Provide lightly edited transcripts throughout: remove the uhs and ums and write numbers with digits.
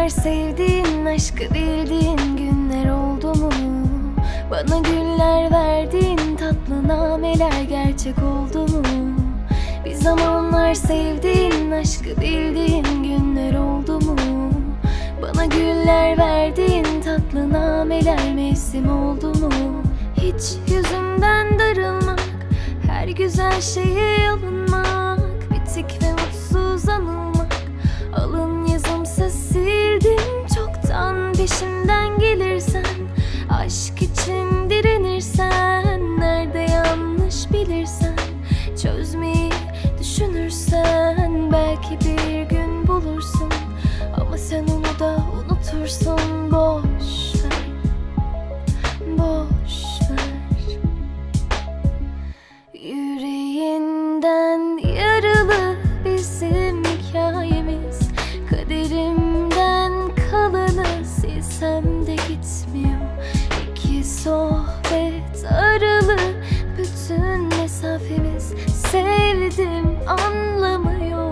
zamanlar sevdiğin, aşkı bildiğin günler oldu mu? Bana güller verdiğin tatlı nameler gerçek oldu mu? Bir zamanlar sevdiğin, aşkı bildiğin günler oldu mu? Bana güller verdiğin tatlı nameler mevsim oldu mu? Hiç yüzümden darılmak, her güzel şeye alınmak, bitik ve mutsuz anılmak, alın yazımsa sildim çoktan. Peşimden gelirsen, aşk için direnirsen, nerede yanlış bilirsen, çözmeyi düşünürsen, belki bir gün bulursun, ama sen onu da unutursun. Boş ver, boş ver. Yüreğinden yaralı bizim hikayemiz, kaderimden kalanı silsem de gitmiyor. İki sohbet aralı bütün mesafemiz, sevdim anlamıyor.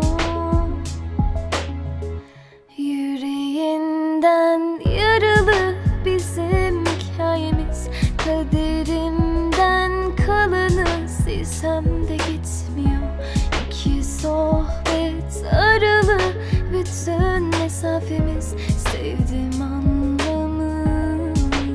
Yüreğinden yaralı bizim hikayemiz, kaderimden kalanı silsem de gitmiyor. İki sohbet aralı bütün mesafemiz, sevdim anlamıyor.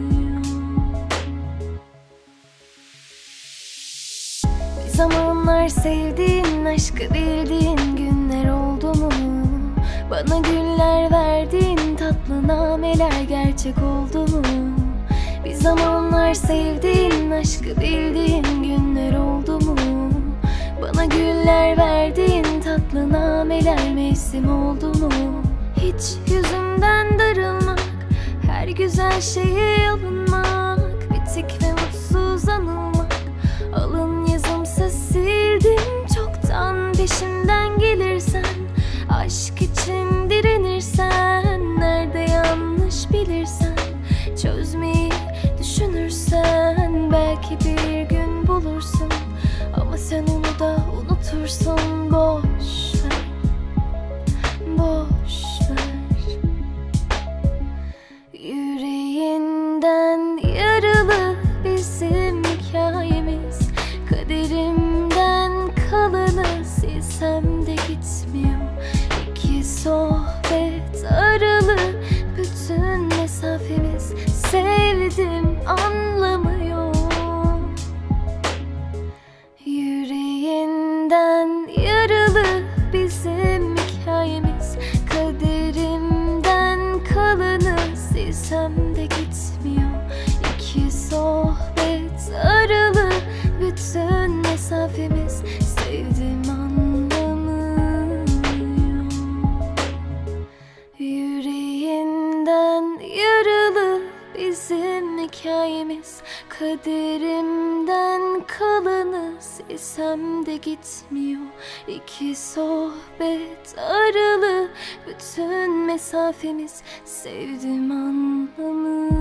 Bir zamanlar sevdiğin, aşkı bildiğin günler oldu mu? Bana güller verdiğin tatlı nameler gerçek oldu mu? Bir zamanlar sevdiğin, aşkı bildiğin günler oldu mu? Bana güller verdiğin tatlı nameler mevsim oldu mu? Hiç yüzümden darılmak, her güzel şeye alınmak, bitik ve mutsuz anılmak, alın yazımsa sildim çoktan. Peşimden gelirsen, aşk için direnirsen, nerede yanlış bilirsen, çözmeyi düşünürsen, belki bir gün bulursun, ama sen onu da unutursun. Boş ver, boş ver. Yüreğinden yaralı bizim hikayemiz, kaderimden kalanı silsem de gitmiyor. İki sohbet aralı bütün mesafemiz, sevdim anlamıyor. Yüreğinden yaralı bizim hikayemiz, kaderimden kalanı silsem de gitmiyor. İki sohbet aralı bütün mesafemiz, sevdim anlamıyor. Yüreğinden yaralı bizim hikayemiz, kaderimden kalanı silsem de gitmiyor. İki sohbet aralı bütün mesafemiz, sevdim anlamıyor.